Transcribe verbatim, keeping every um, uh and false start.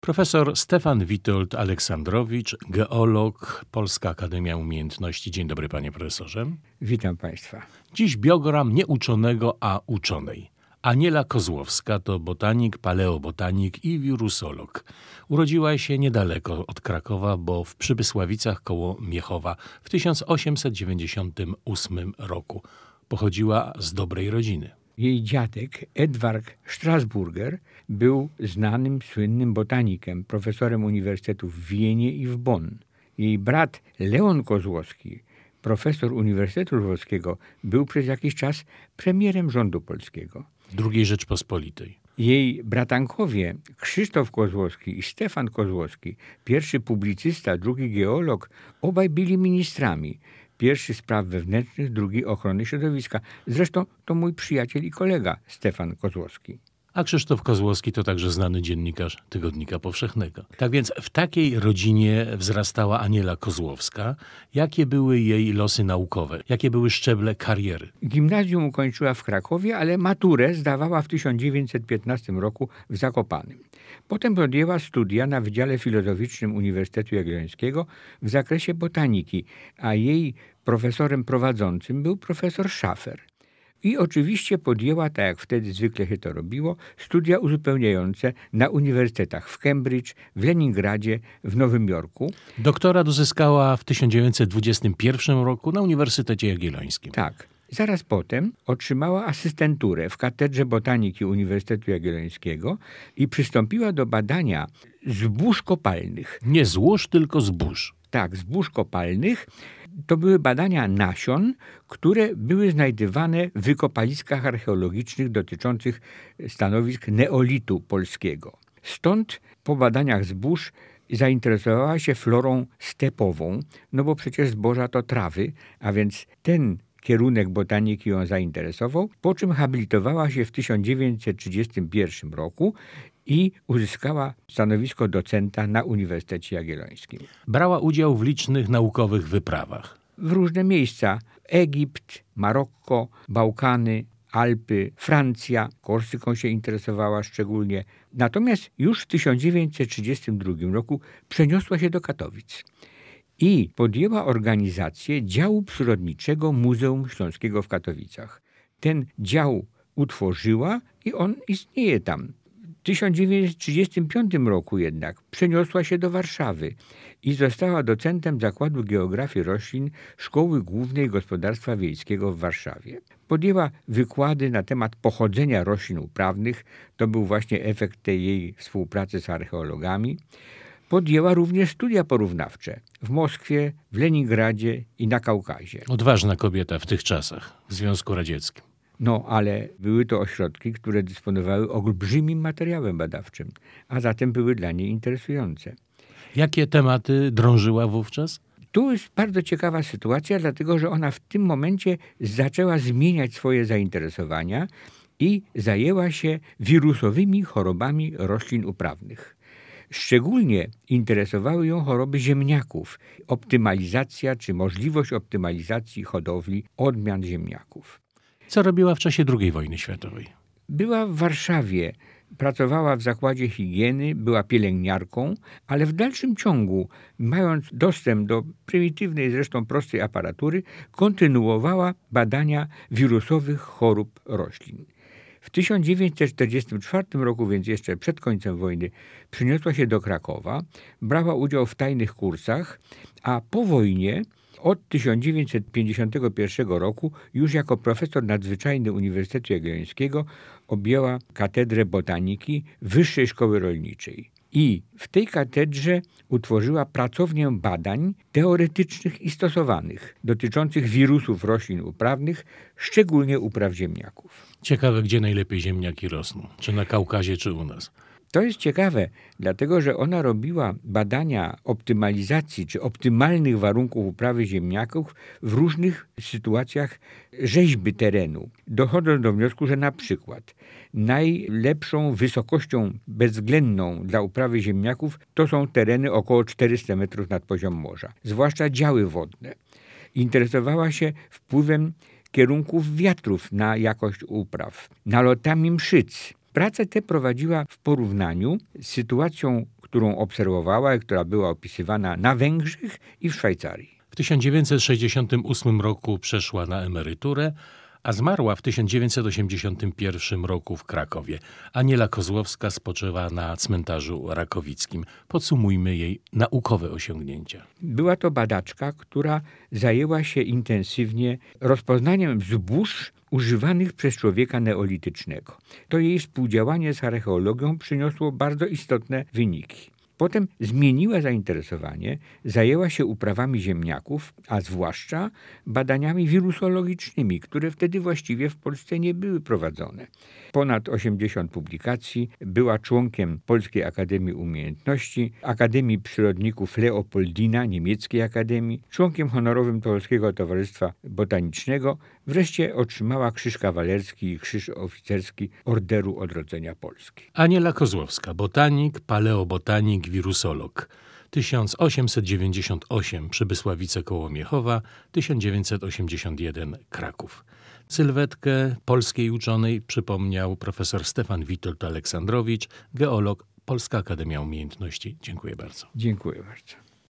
Profesor Stefan Witold Aleksandrowicz, geolog, Polska Akademia Umiejętności. Dzień dobry, panie profesorze. Witam państwa. Dziś biogram nie uczonego, a uczonej. Aniela Kozłowska to botanik, paleobotanik i wirusolog. Urodziła się niedaleko od Krakowa, bo w Przybysławicach koło Miechowa w tysiąc osiemset dziewięćdziesiątym ósmym roku. Pochodziła z dobrej rodziny. Jej dziadek, Edward Strasburger, był znanym, słynnym botanikiem, profesorem uniwersytetów w Wienie i w Bonn. Jej brat Leon Kozłowski, profesor Uniwersytetu Lwowskiego, był przez jakiś czas premierem rządu polskiego. drugiej Rzeczpospolitej. Jej bratankowie Krzysztof Kozłowski i Stefan Kozłowski, pierwszy publicysta, drugi geolog, obaj byli ministrami. Pierwszy spraw wewnętrznych, drugi ochrony środowiska. Zresztą to mój przyjaciel i kolega Stefan Kozłowski. A Krzysztof Kozłowski to także znany dziennikarz Tygodnika Powszechnego. Tak więc w takiej rodzinie wzrastała Aniela Kozłowska. Jakie były jej losy naukowe? Jakie były szczeble kariery? Gimnazjum ukończyła w Krakowie, ale maturę zdawała w tysiąc dziewięćset piętnastym roku w Zakopanem. Potem podjęła studia na Wydziale Filozoficznym Uniwersytetu Jagiellońskiego w zakresie botaniki, a jej profesorem prowadzącym był profesor Schafer. I oczywiście podjęła, tak jak wtedy zwykle się to robiło, studia uzupełniające na uniwersytetach w Cambridge, w Leningradzie, w Nowym Jorku. Doktorat uzyskała w tysiąc dziewięćset dwudziestym pierwszym roku na Uniwersytecie Jagiellońskim. Tak. Zaraz potem otrzymała asystenturę w Katedrze Botaniki Uniwersytetu Jagiellońskiego i przystąpiła do badania zbóż kopalnych. Nie złóż, tylko zbóż. Tak, zbóż kopalnych. To były badania nasion, które były znajdywane w wykopaliskach archeologicznych dotyczących stanowisk neolitu polskiego. Stąd po badaniach zbóż zainteresowała się florą stepową, no bo przecież zboża to trawy, a więc ten kierunek botaniki ją zainteresował, po czym habilitowała się w tysiąc dziewięćset trzydziestym pierwszym roku i uzyskała stanowisko docenta na Uniwersytecie Jagiellońskim. Brała udział w licznych naukowych wyprawach. W różne miejsca. Egipt, Marokko, Bałkany, Alpy, Francja. Korsyką się interesowała szczególnie. Natomiast już w tysiąc dziewięćset trzydziestym drugim roku przeniosła się do Katowic i podjęła organizację działu przyrodniczego Muzeum Śląskiego w Katowicach. Ten dział utworzyła i on istnieje tam. W tysiąc dziewięćset trzydziestym piątym roku jednak przeniosła się do Warszawy i została docentem Zakładu Geografii Roślin Szkoły Głównej Gospodarstwa Wiejskiego w Warszawie. Podjęła wykłady na temat pochodzenia roślin uprawnych. To był właśnie efekt tej jej współpracy z archeologami. Podjęła również studia porównawcze w Moskwie, w Leningradzie i na Kaukazie. Odważna kobieta w tych czasach w Związku Radzieckim. No, ale były to ośrodki, które dysponowały olbrzymim materiałem badawczym, a zatem były dla niej interesujące. Jakie tematy drążyła wówczas? Tu jest bardzo ciekawa sytuacja, dlatego że ona w tym momencie zaczęła zmieniać swoje zainteresowania i zajęła się wirusowymi chorobami roślin uprawnych. Szczególnie interesowały ją choroby ziemniaków, optymalizacja czy możliwość optymalizacji hodowli odmian ziemniaków. Co robiła w czasie drugiej wojny światowej? Była w Warszawie, pracowała w zakładzie higieny, była pielęgniarką, ale w dalszym ciągu, mając dostęp do prymitywnej, zresztą prostej aparatury, kontynuowała badania wirusowych chorób roślin. W tysiąc dziewięćset czterdziestym czwartym roku, więc jeszcze przed końcem wojny, przeniosła się do Krakowa, brała udział w tajnych kursach, a po wojnie od tysiąc dziewięćset pięćdziesiątego pierwszego roku już jako profesor nadzwyczajny Uniwersytetu Jagiellońskiego objęła katedrę botaniki Wyższej Szkoły Rolniczej. I w tej katedrze utworzyła pracownię badań teoretycznych i stosowanych dotyczących wirusów roślin uprawnych, szczególnie upraw ziemniaków. Ciekawe, gdzie najlepiej ziemniaki rosną. Czy na Kaukazie, czy u nas. To jest ciekawe, dlatego że ona robiła badania optymalizacji czy optymalnych warunków uprawy ziemniaków w różnych sytuacjach rzeźby terenu. Dochodząc do wniosku, że na przykład najlepszą wysokością bezwzględną dla uprawy ziemniaków to są tereny około czterysta metrów nad poziom morza, zwłaszcza działy wodne. Interesowała się wpływem kierunków wiatrów na jakość upraw, nalotami mszyc. Pracę tę prowadziła w porównaniu z sytuacją, którą obserwowała i która była opisywana na Węgrzech i w Szwajcarii. W tysiąc dziewięćset sześćdziesiątym ósmym roku przeszła na emeryturę, a zmarła w tysiąc dziewięćset osiemdziesiątym pierwszym roku w Krakowie. Aniela Kozłowska spoczywa na cmentarzu rakowickim. Podsumujmy jej naukowe osiągnięcia. Była to badaczka, która zajęła się intensywnie rozpoznaniem zbóż używanych przez człowieka neolitycznego. To jej współdziałanie z archeologią przyniosło bardzo istotne wyniki. Potem zmieniła zainteresowanie, zajęła się uprawami ziemniaków, a zwłaszcza badaniami wirusologicznymi, które wtedy właściwie w Polsce nie były prowadzone. Ponad osiemdziesiąt publikacji, była członkiem Polskiej Akademii Umiejętności, Akademii Przyrodników Leopoldina, niemieckiej akademii, członkiem honorowym Polskiego Towarzystwa Botanicznego, wreszcie otrzymała krzyż kawalerski i krzyż oficerski Orderu Odrodzenia Polski. Aniela Kozłowska, botanik, paleobotanik, wirusolog. tysiąc osiemset dziewięćdziesiąt osiem Przybysławice koło Miechowa, tysiąc dziewięćset osiemdziesiąt jeden Kraków. Sylwetkę polskiej uczonej przypomniał profesor Stefan Witold Aleksandrowicz, geolog, Polska Akademia Umiejętności. Dziękuję bardzo. Dziękuję bardzo.